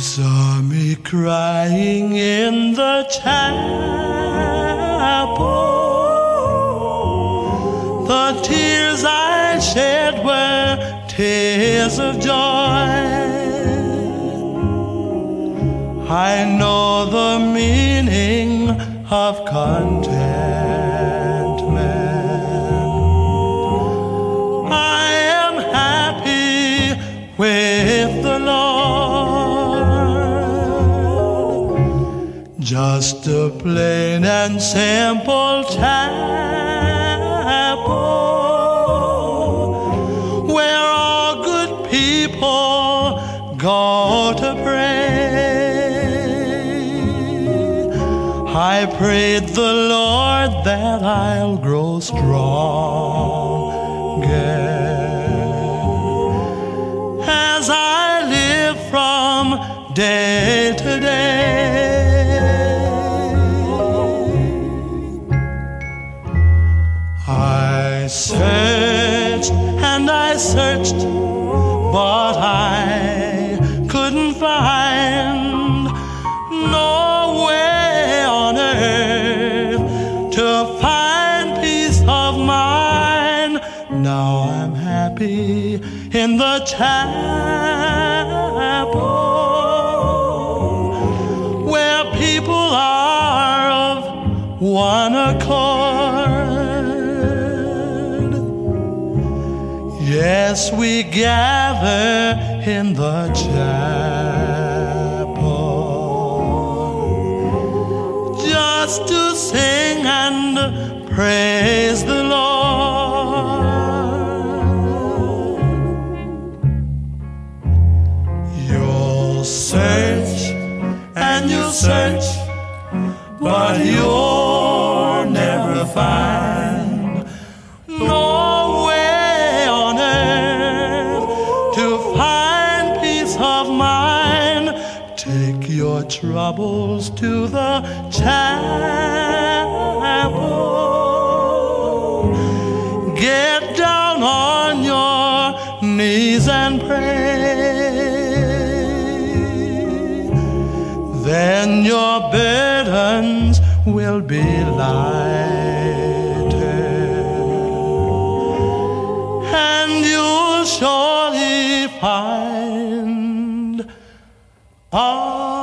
Saw me crying in the chapel. The tears I shed were tears of joy. I know the meaning of contentment. I am happy with the Lord. Just a plain and simple chapel where all good people go to pray. I prayed the Lord that I'll grow stronger as I live from day to day. I searched and I searched, but I couldn't find no way on earth to find peace of mind. Now I'm happy in the chapel where people are of one accord. Yes, we gather in the chapel just to sing and praise the Lord. You'll search and you'll search, but you'll never find no way on earth to find peace of mind. Take your troubles to the chapel. Get down on your knees and pray. Then your burdens will be lighter, and you'll surely find